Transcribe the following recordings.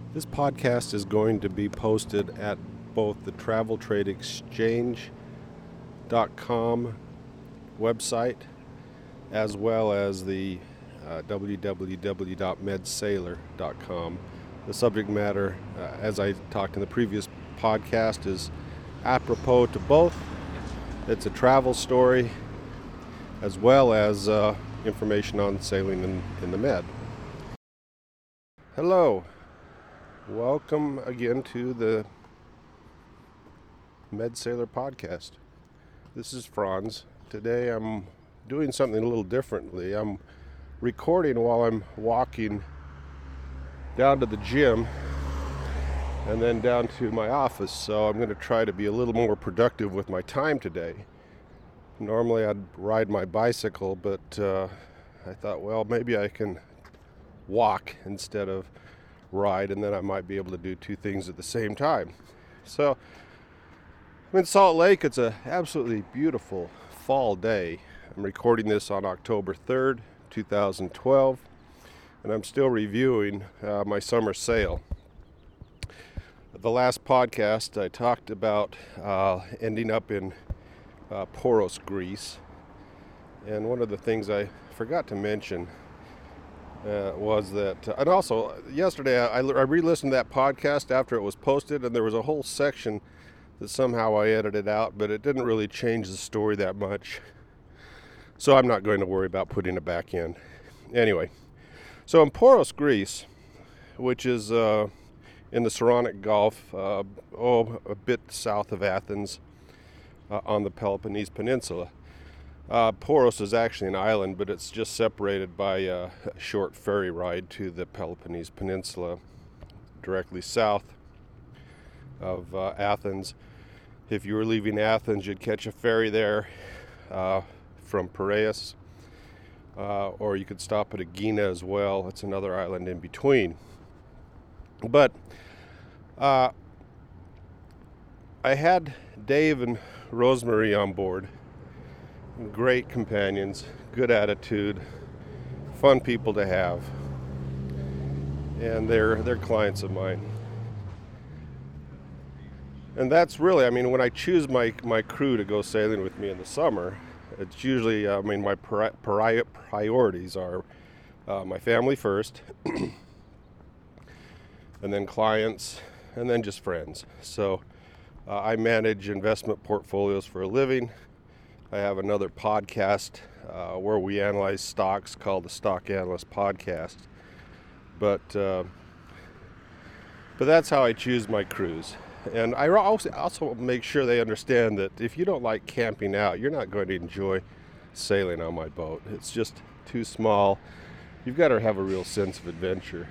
This podcast is going to be posted at both the TravelTradeExchange.com website as well as the www.medsailor.com. The subject matter, as I talked in the previous podcast, is apropos to both. It's a travel story as well as information on sailing in the Med. Hello. Welcome again to the Med Sailor podcast. This is Franz. Today I'm doing something a little differently. I'm recording while I'm walking down to the gym and then down to my office, so I'm going to try to be a little more productive with my time today. Normally I'd ride my bicycle, but I thought, well, maybe I can walk instead of ride, and then I might be able to do two things at the same time. So I'm in Salt Lake. It's an absolutely beautiful fall day. I'm recording this on October 3rd, 2012, and I'm still reviewing my summer sail. The last podcast I talked about ending up in Poros, Greece, and one of the things I forgot to mention was that, and also yesterday I re-listened to that podcast after it was posted, and there was a whole section that somehow I edited out, but it didn't really change the story that much, so I'm not going to worry about putting it back in. Anyway, so in Poros, Greece, which is in the Saronic Gulf, a bit south of Athens, on the Peloponnese Peninsula. Poros is actually an island, but it's just separated by a short ferry ride to the Peloponnese Peninsula, directly south of Athens. If you were leaving Athens, you'd catch a ferry there from Piraeus, or you could stop at Aegina as well. It's another island in between. But I had Dave and Rosemary on board. Great companions, good attitude, fun people to have, and they're clients of mine. And that's really, when I choose my crew to go sailing with me in the summer, it's usually, my priorities are my family first, and then clients, and then just friends. So I manage investment portfolios for a living. I have another podcast where we analyze stocks called the Stock Analyst Podcast. But that's how I choose my crews. And I also make sure they understand that if you don't like camping out, you're not going to enjoy sailing on my boat. It's just too small. You've got to have a real sense of adventure.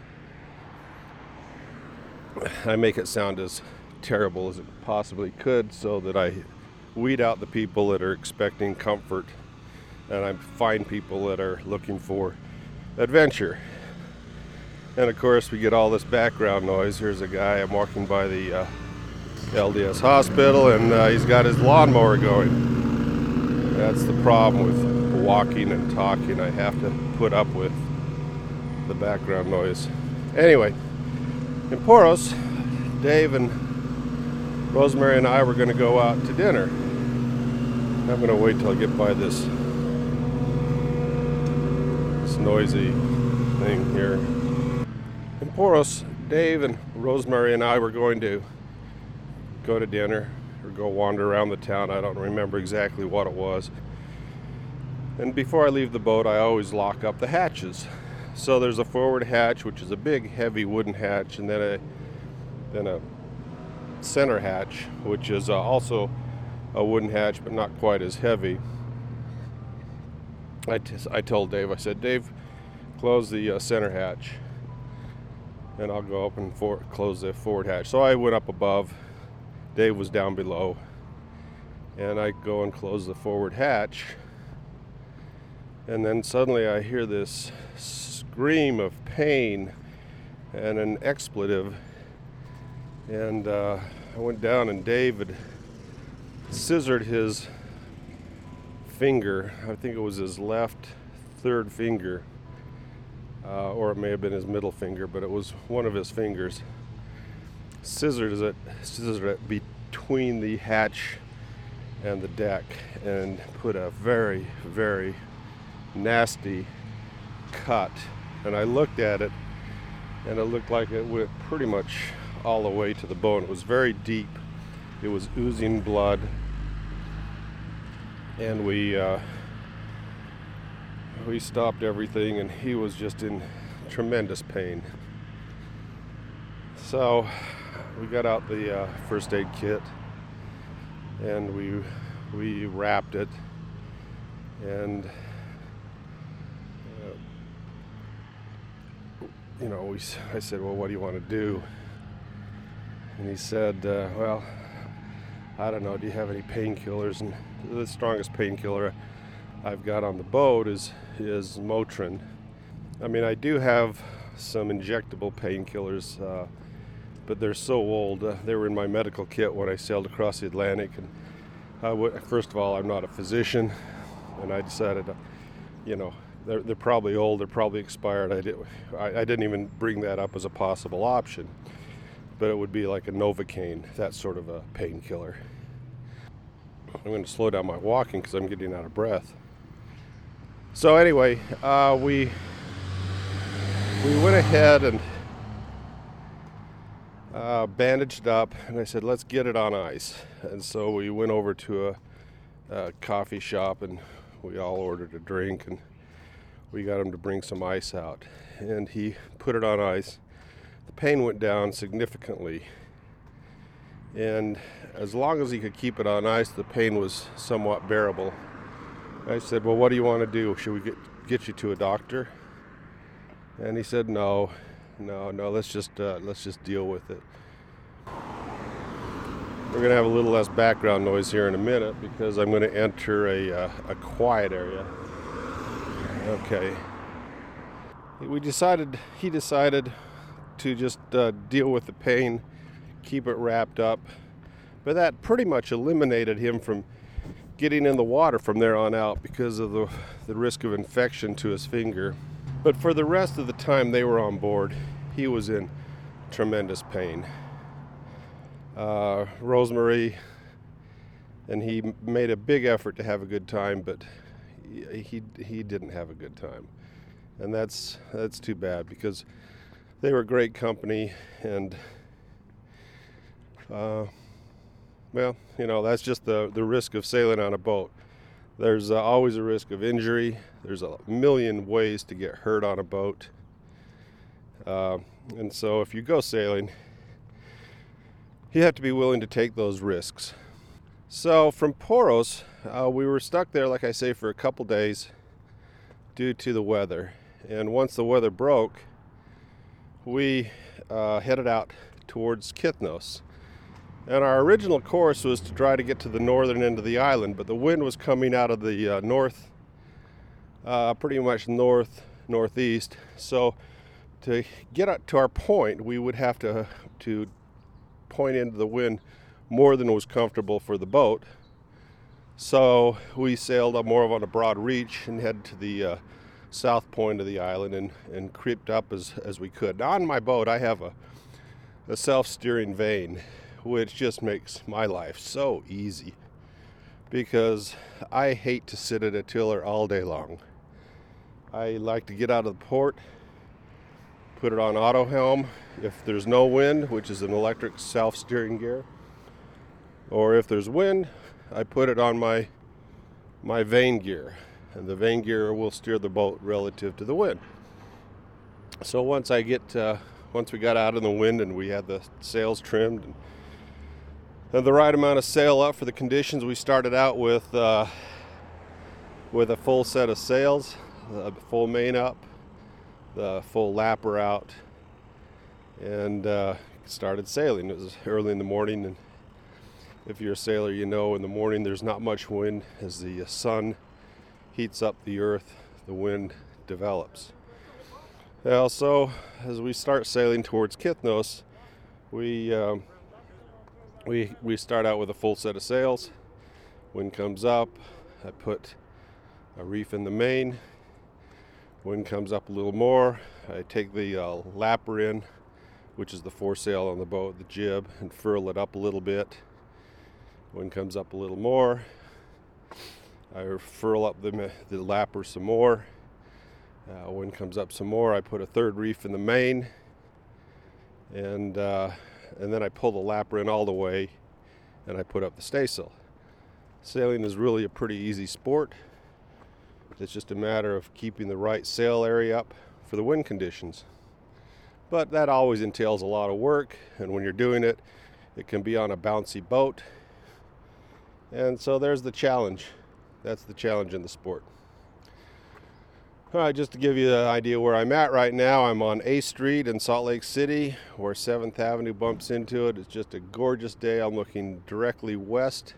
I make it sound as terrible as it possibly could so that I weed out the people that are expecting comfort, and I find people that are looking for adventure. And of course we get all this background noise. Here's a guy, I'm walking by the LDS hospital, and he's got his lawnmower going. That's the problem with walking and talking. I have to put up with the background noise. Anyway, in Poros, Dave and Rosemary and I were going to go out to dinner. I'm going to wait till I get by this noisy thing here. In Poros, Dave and Rosemary and I were going to go to dinner or go wander around the town. I don't remember exactly what it was. And before I leave the boat, I always lock up the hatches. So there's a forward hatch, which is a big, heavy wooden hatch, and then a center hatch, which is also a wooden hatch, but not quite as heavy. I told Dave, I said, Dave, close the center hatch, and I'll go up and close the forward hatch. So I went up above, Dave was down below, and I go and close the forward hatch, and then suddenly I hear this scream of pain and an expletive, and I went down, and Dave had scissored his finger. I think it was his left third finger or it may have been his middle finger, but it was one of his fingers. Scissored it between the hatch and the deck and put a very, very nasty cut. And I looked at it, and it looked like it went pretty much all the way to the bone. It was very deep. It was oozing blood, and we stopped everything, and he was just in tremendous pain. So we got out the first aid kit, and we wrapped it, and I said, well, what do you want to do? And he said, well, I don't know, do you have any painkillers? And the strongest painkiller I've got on the boat is Motrin. I mean, I do have some injectable painkillers, but they're so old. They were in my medical kit when I sailed across the Atlantic. And first of all, I'm not a physician, and I decided, they're probably old, they're probably expired. I didn't even bring that up as a possible option, but it would be like a Novocaine, that sort of a painkiller. I'm going to slow down my walking because I'm getting out of breath. So anyway, we went ahead and bandaged up, and I said, let's get it on ice. And so we went over to a coffee shop, and we all ordered a drink, and we got him to bring some ice out. And he put it on ice. The pain went down significantly. And as long as he could keep it on ice, the pain was somewhat bearable. I said, well, what do you want to do? Should we get you to a doctor? And he said, no, let's just deal with it. We're going to have a little less background noise here in a minute because I'm going to enter a quiet area. Okay. He decided to just deal with the pain, keep it wrapped up, but that pretty much eliminated him from getting in the water from there on out because of the risk of infection to his finger. But for the rest of the time they were on board, he was in tremendous pain. Rosemary and he made a big effort to have a good time, but he didn't have a good time, and that's too bad because they were great company, and that's just the risk of sailing on a boat. There's always a risk of injury. There's a million ways to get hurt on a boat, and so if you go sailing, you have to be willing to take those risks. So from Poros, we were stuck there, like I say, for a couple days due to the weather. And once the weather broke, we headed out towards Kythnos. And our original course was to try to get to the northern end of the island, but the wind was coming out of the north, pretty much northeast. So to get up to our point, we would have to point into the wind more than was comfortable for the boat. So we sailed more on a broad reach and headed to the south point of the island and creeped up as we could. Now on my boat I have a self-steering vane, which just makes my life so easy because I hate to sit at a tiller all day long. I like to get out of the port, put it on auto helm if there's no wind, which is an electric self-steering gear. Or if there's wind, I put it on my vane gear, and the vane gear will steer the boat relative to the wind. So once we got out in the wind and we had the sails trimmed and the right amount of sail up for the conditions, we started out with a full set of sails, the full main up, the full lapper out, and started sailing. It was early in the morning, and if you're a sailor, you know in the morning there's not much wind. As the sun heats up the earth, the wind develops. So as we start sailing towards Kythnos, we start out with a full set of sails. Wind comes up, I put a reef in the main, Wind comes up a little more. I take the lapper in, which is the foresail on the boat, the jib, and furl it up a little bit. Wind comes up a little more. I furl up the lapper some more. Wind comes up some more. I put a third reef in the main, and then I pull the lapper in all the way, and I put up the staysail. Sailing is really a pretty easy sport. It's just a matter of keeping the right sail area up for the wind conditions. But that always entails a lot of work, and when you're doing it, it can be on a bouncy boat. And so there's the challenge. That's the challenge in the sport. All right, just to give you an idea where I'm at right now, I'm on A Street in Salt Lake City, where 7th Avenue bumps into it. It's just a gorgeous day. I'm looking directly west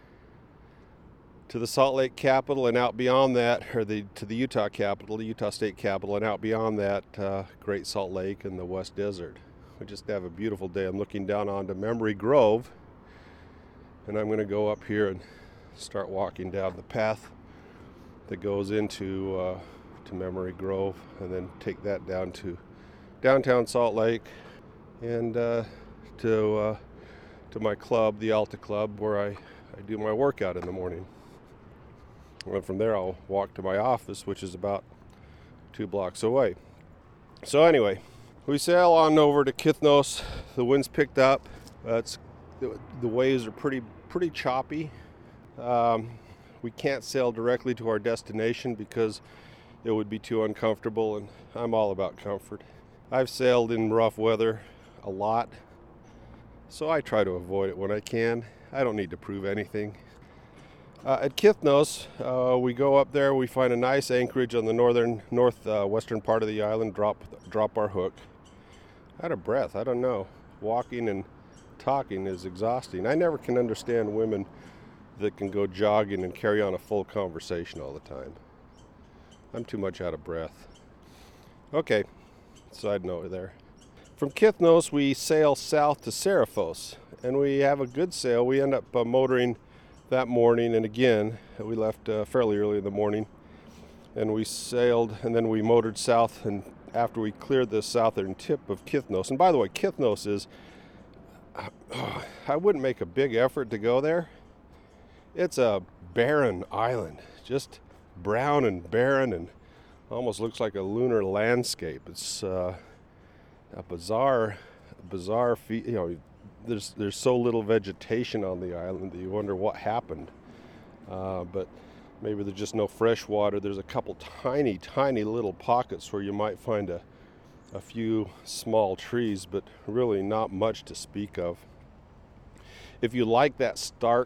to the Salt Lake Capitol, and out beyond that, to the Utah Capitol, the Utah State Capitol, and out beyond that, Great Salt Lake and the West Desert. We just have a beautiful day. I'm looking down onto Memory Grove, and I'm going to go up here and start walking down the path that goes into to Memory Grove, and then take that down to downtown Salt Lake, and to my club, the Alta Club, where I do my workout in the morning. And from there, I'll walk to my office, which is about 2 blocks away. So anyway, we sail on over to Kithnos. The wind's picked up. The waves are pretty choppy. We can't sail directly to our destination because it would be too uncomfortable, and I'm all about comfort. I've sailed in rough weather a lot, so I try to avoid it when I can. I don't need to prove anything. At Kithnos, we go up there, we find a nice anchorage on the northwestern part of the island, drop our hook. Out of breath, I don't know. Walking and talking is exhausting. I never can understand women that can go jogging and carry on a full conversation all the time. I'm too much out of breath. Okay, side note there. From Kithnos, we sail south to Seriphos, and we have a good sail. We end up motoring that morning, and again, we left fairly early in the morning, and we sailed, and then we motored south, and after we cleared the southern tip of Kithnos, and by the way, Kithnos is, I wouldn't make a big effort to go there. It's a barren island, just brown and barren, and almost looks like a lunar landscape. It's a bizarre there's so little vegetation on the island that you wonder what happened. But maybe there's just no fresh water. There's a couple tiny little pockets where you might find a few small trees, but really not much to speak of. If you like that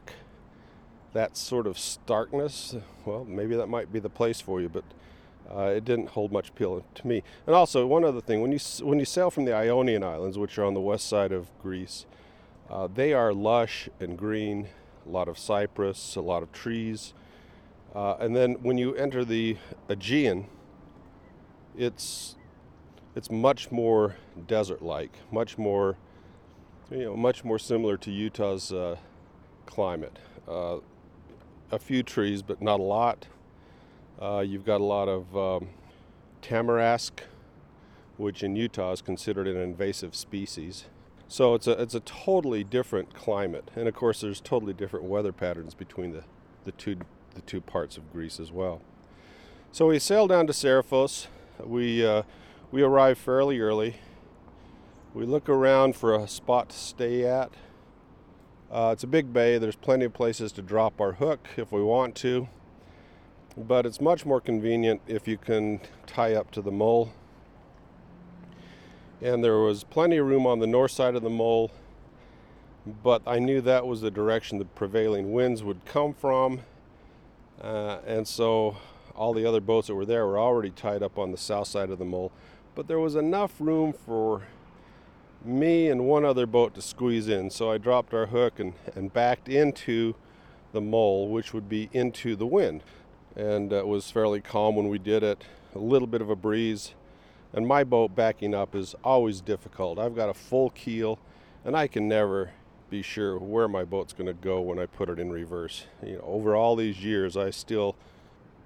sort of starkness, well, maybe that might be the place for you, but it didn't hold much appeal to me. And also, one other thing, when you sail from the Ionian Islands, which are on the west side of Greece, they are lush and green, a lot of cypress, a lot of trees. And then when you enter the Aegean, it's much more desert-like, much more similar to Utah's climate. A few trees, but not a lot. You've got a lot of tamarask, which in Utah is considered an invasive species. So it's a totally different climate, and of course there's totally different weather patterns between the two parts of Greece as well. So we sail down to Seriphos. We arrive fairly early. We look around for a spot to stay at. It's a big bay. There's plenty of places to drop our hook if we want to, but it's much more convenient if you can tie up to the mole. And there was plenty of room on the north side of the mole, but I knew that was the direction the prevailing winds would come from, and so all the other boats that were there were already tied up on the south side of the mole. But there was enough room for me and one other boat to squeeze in, so I dropped our hook and backed into the mole, which would be into the wind. And it was fairly calm when we did it, a little bit of a breeze. And my boat backing up is always difficult. I've got a full keel, and I can never be sure where my boat's going to go when I put it in reverse. Over all these years, I still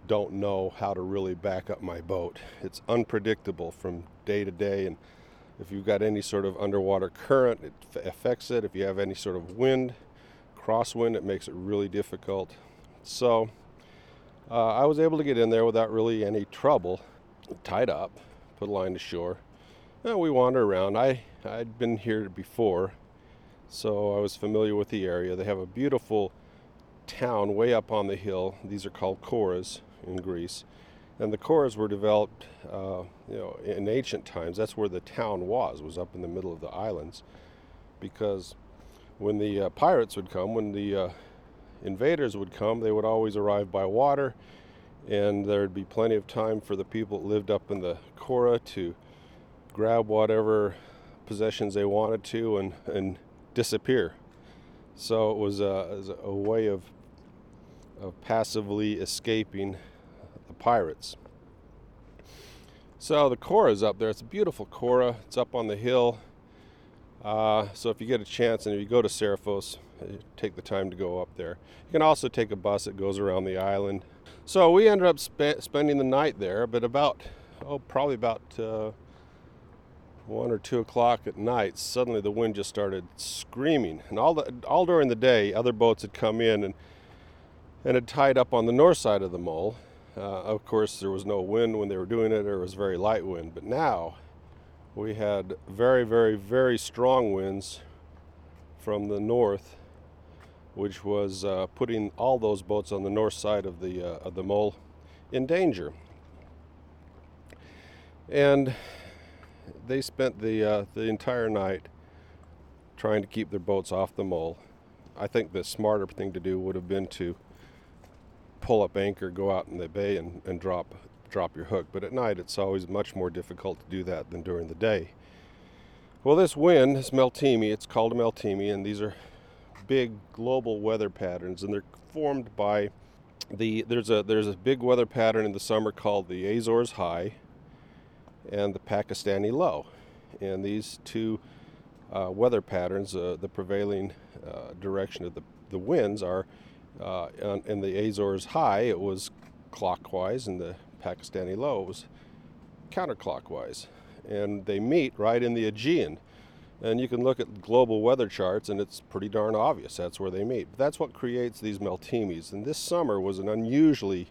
don't know how to really back up my boat. It's unpredictable from day to day, and if you've got any sort of underwater current, it affects it. If you have any sort of wind, crosswind, it makes it really difficult. So I was able to get in there without really any trouble. Tied up, put a line to shore, and we wander around. I'd been here before, so I was familiar with the area. They have a beautiful town way up on the hill. These are called Koras in Greece, and the Koras were developed in ancient times. That's where the town was up in the middle of the islands, because when the pirates would come, when the invaders would come, they would always arrive by water, and there'd be plenty of time for the people that lived up in the Kora to grab whatever possessions they wanted to and disappear. So it was a way of passively escaping the pirates. So the Kora is up there. It's a beautiful Kora. It's up on the hill. So if you get a chance and if you go to Seriphos, take the time to go up there. You can also take a bus that goes around the island. So we ended up spending the night there, but probably about 1 or 2 o'clock at night, suddenly the wind just started screaming. And all during the day, other boats had come in and had tied up on the north side of the mole. Of course, there was no wind when they were doing it. There was very light wind. But now we had very, very, very strong winds from the north, which was putting all those boats on the north side of the mole in danger. And they spent the entire night trying to keep their boats off the mole. I think the smarter thing to do would have been to pull up anchor, go out in the bay, and drop your hook. But at night, it's always much more difficult to do that than during the day. Well, this wind, this Meltemi, it's called a Meltemi, and these are big global weather patterns, and they're formed by there's a big weather pattern in the summer called the Azores High and the Pakistani Low, and these two weather patterns, the prevailing direction of the winds are in the Azores High it was clockwise, and the Pakistani Low was counterclockwise, and they meet right in the Aegean. And you can look at global weather charts, and it's pretty darn obvious that's where they meet. But that's what creates these Meltemis. And this summer was an unusually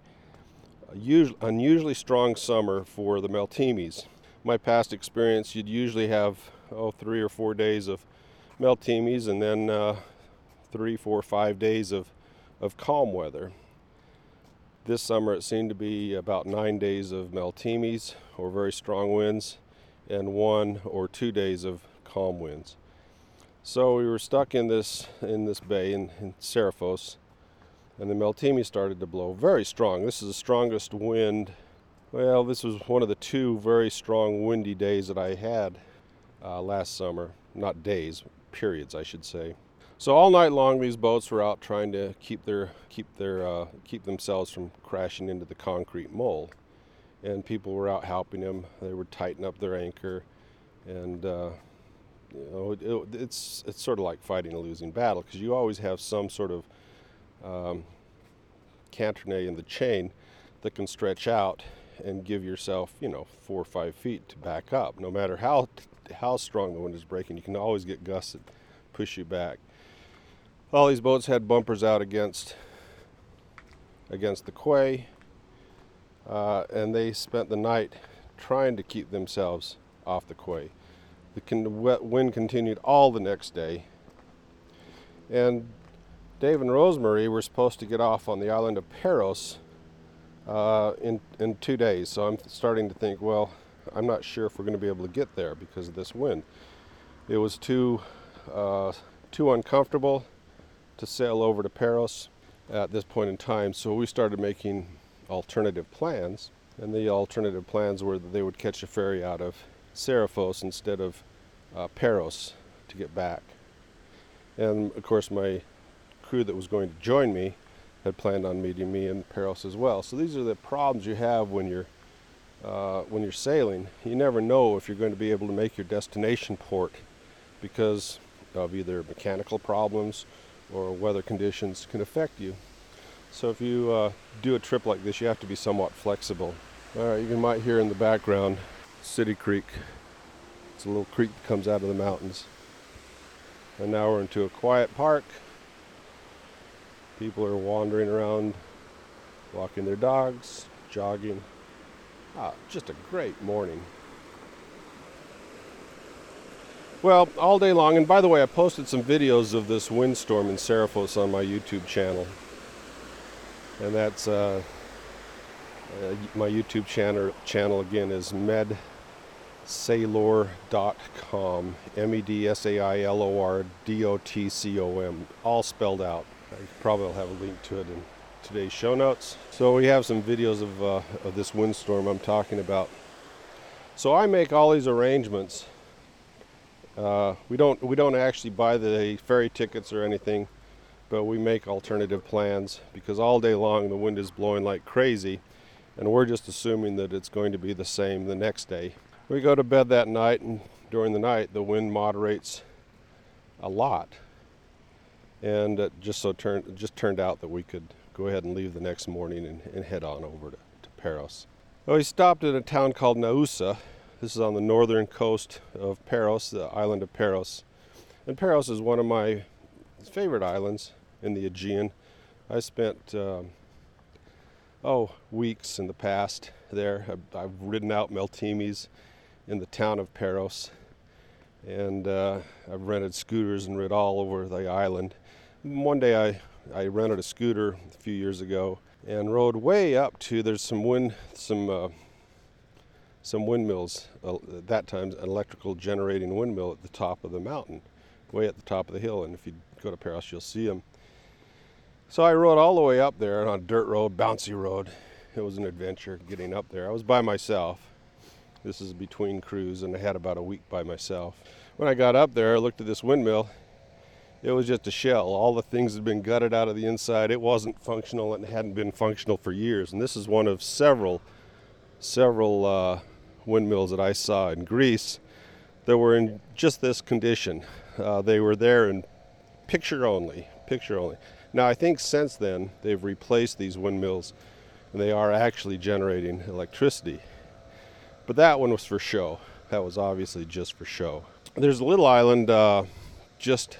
strong summer for the Meltemis. My past experience, you'd usually have 3 or 4 days of Meltemis, and then 3, 4, 5 days of calm weather. This summer it seemed to be about 9 days of Meltemis, or very strong winds, and 1 or 2 days of calm winds. So we were stuck in this bay in Seriphos, and the Meltemi started to blow very strong. This is the strongest wind. Well, this was one of the 2 very strong windy days that I had last summer. Not days, periods, I should say. So all night long, these boats were out trying to keep themselves from crashing into the concrete mole, and people were out helping them. They would tighten up their anchor, and it's sort of like fighting a losing battle, because you always have some sort of cantenay in the chain that can stretch out and give yourself 4 or 5 feet to back up. No matter how strong the wind is breaking, you can always get gusts that push you back. All these boats had bumpers out against the quay, and they spent the night trying to keep themselves off the quay. The wind continued all the next day, and Dave and Rosemary were supposed to get off on the island of Paros in 2 days. So I'm starting to think, well, I'm not sure if we're going to be able to get there because of this wind. It was too uncomfortable to sail over to Paros at this point in time, so we started making alternative plans, and the alternative plans were that they would catch a ferry out of Seriphos instead of Paros to get back. And of course my crew that was going to join me had planned on meeting me in Paros as well. So these are the problems you have when you're sailing. You never know if you're going to be able to make your destination port because of either mechanical problems or weather conditions can affect you. So if you do a trip like this, you have to be somewhat flexible. All right, you might hear in the background City Creek. It's a little creek that comes out of the mountains. And now we're into a quiet park. People are wandering around, walking their dogs, jogging. Just a great morning. Well, all day long, and by the way, I posted some videos of this windstorm in Serifos on my YouTube channel. And that's my YouTube channel again is medsailor.com, medsailor.com, all spelled out. I probably will have a link to it in today's show notes. So we have some videos of this windstorm I'm talking about. So I make all these arrangements. We don't actually buy the ferry tickets or anything, but we make alternative plans because all day long the wind is blowing like crazy, and we're just assuming that it's going to be the same the next day. We go to bed that night, and during the night the wind moderates a lot, and it just turned out that we could go ahead and leave the next morning and head on over to Paros. Well, we stopped at a town called Nausa. This is on the northern coast of Paros, the island of Paros. And Paros is one of my favorite islands in the Aegean. I spent weeks in the past there. I've ridden out Meltimes in the town of Paros, and I've rented scooters and rid all over the island. One day I rented a scooter a few years ago and rode way up to, there's some windmills, at that time an electrical generating windmill at the top of the mountain, way at the top of the hill, and if you go to Paros you'll see them. So I rode all the way up there on a dirt road, bouncy road. It was an adventure getting up there. I was by myself. This is between crews, and I had about a week by myself. When I got up there, I looked at this windmill. It was just a shell. All the things had been gutted out of the inside. It wasn't functional, and it hadn't been functional for years. And this is one of several windmills that I saw in Greece that were in just this condition. They were there in picture only. Now I think since then they've replaced these windmills and they are actually generating electricity. But that one was for show. That was obviously just for show. There's a little island just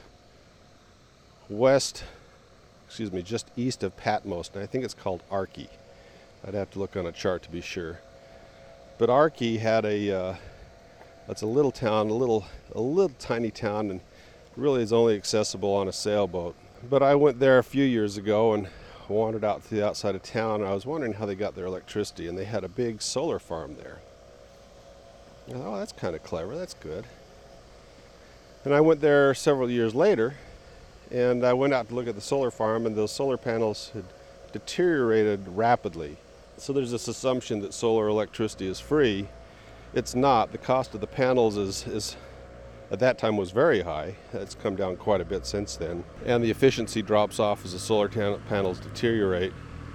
east of Patmos, and I think it's called Archi. I'd have to look on a chart to be sure. But Archi had that's a little town, a little tiny town, and really is only accessible on a sailboat. But I went there a few years ago and wandered out to the outside of town, and I was wondering how they got their electricity, and they had a big solar farm there. I thought, oh, that's kind of clever, that's good. And I went there several years later, and I went out to look at the solar farm, and those solar panels had deteriorated rapidly. So there's this assumption that solar electricity is free. It's not. The cost of the panels is at that time was very high. It's come down quite a bit since then. And the efficiency drops off as the solar panels deteriorate.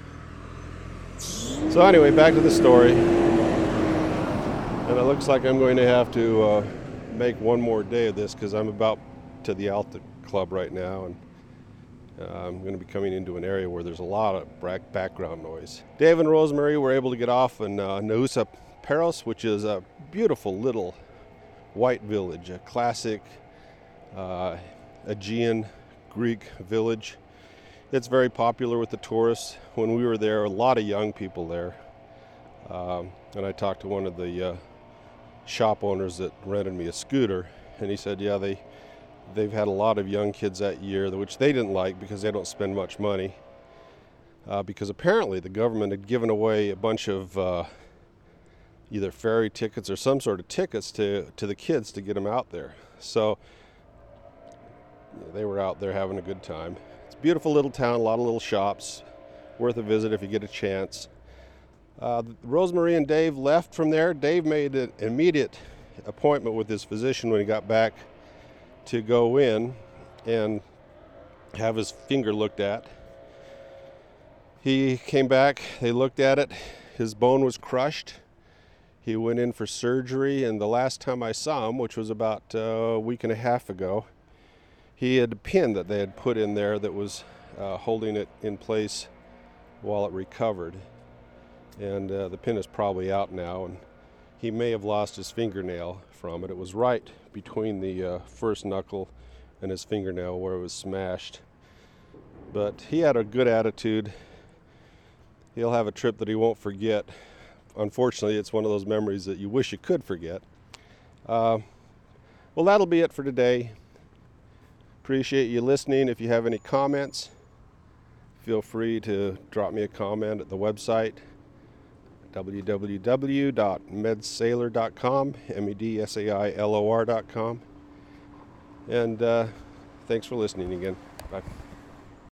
So anyway, back to the story. And it looks like I'm going to have to make one more day of this because I'm about to the Alta Club right now, and I'm going to be coming into an area where there's a lot of background noise. Dave and Rosemary were able to get off in Nausa Paros, which is a beautiful little white village, a classic Aegean Greek village. It's very popular with the tourists. When we were there, a lot of young people there. And I talked to one of the shop owners that rented me a scooter, and he said, yeah, they've had a lot of young kids that year, which they didn't like because they don't spend much money. Because apparently the government had given away a bunch of either ferry tickets or some sort of tickets to the kids to get them out there. So they were out there having a good time. It's a beautiful little town, a lot of little shops, worth a visit if you get a chance. Rosemary and Dave left from there. Dave made an immediate appointment with his physician when he got back to go in and have his finger looked at. He came back, they looked at it, his bone was crushed. He went in for surgery, and the last time I saw him, which was about a week and a half ago, he had a pin that they had put in there that was holding it in place while it recovered. And the pin is probably out now, and he may have lost his fingernail from it. It was right between the first knuckle and his fingernail where it was smashed. But he had a good attitude. He'll have a trip that he won't forget. Unfortunately, it's one of those memories that you wish you could forget. Well, that'll be it for today. Appreciate you listening. If you have any comments, feel free to drop me a comment at the website, www.medsailor.com, medsailor.com. And thanks for listening again. Bye.